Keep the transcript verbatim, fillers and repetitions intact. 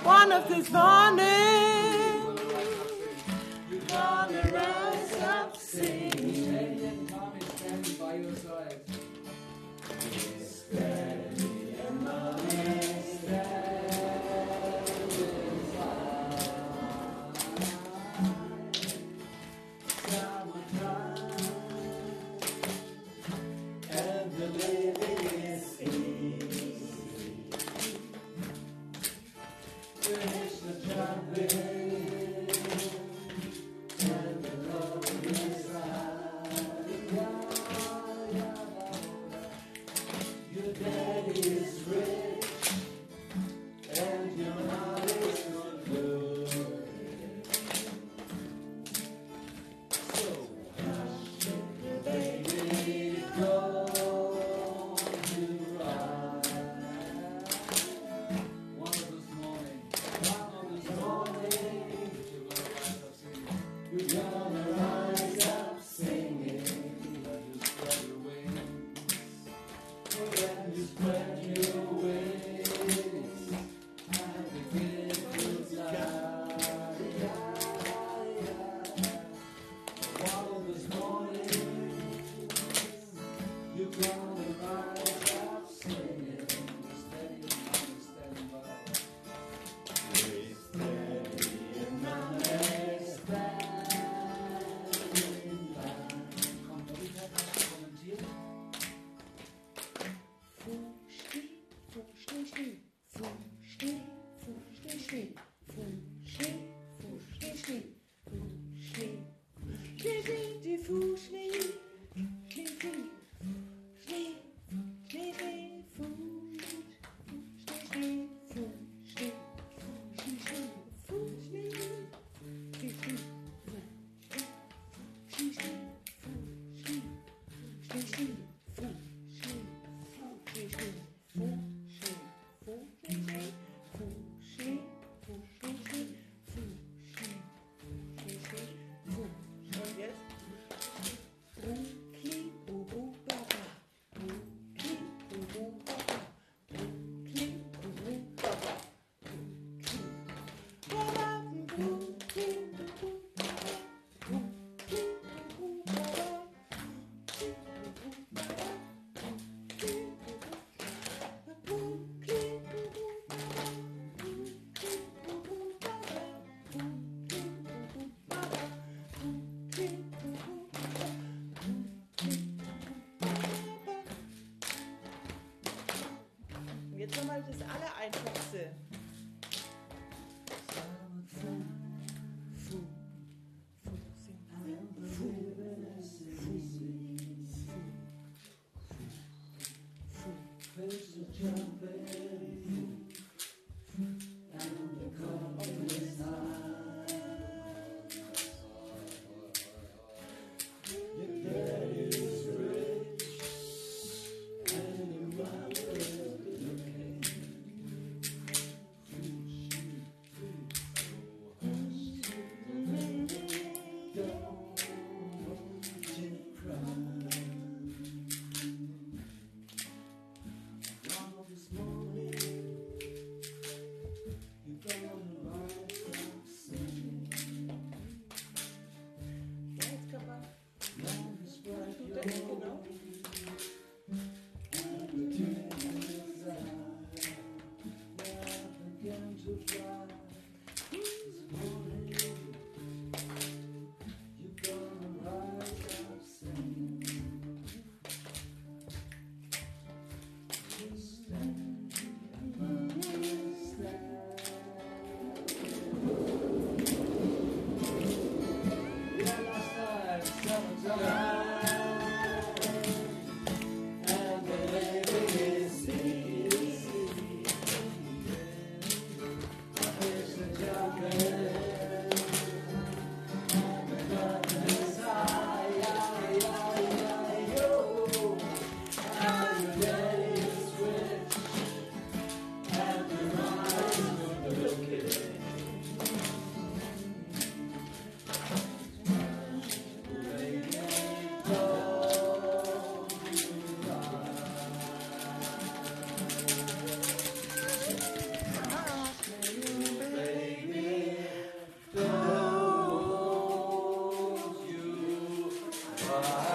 One of this morning, you're gonna rise up singing. Daddy and Mommy standing by your side. Yes, Daddy and Mommy standing by. Summertime, and the living is easy. Finish the jumping, and the love is high. Your daddy is rich, and your mom is good. So hush, baby, go to ride. One of this morning, One of this morning, you're gonna rise up singing. you're gonna rise up singing. When you spread your wings, When you spread your wings, and begin to fly. one of this morning, you're gonna rise up singing. Steady and Mommy standing by. With Daddy and Mommy standing by. Kommt noch jemand was kommentieren? Jetzt nochmal das Allereinfachste. Ja, jetzt kann man. Genau. Jumping. by.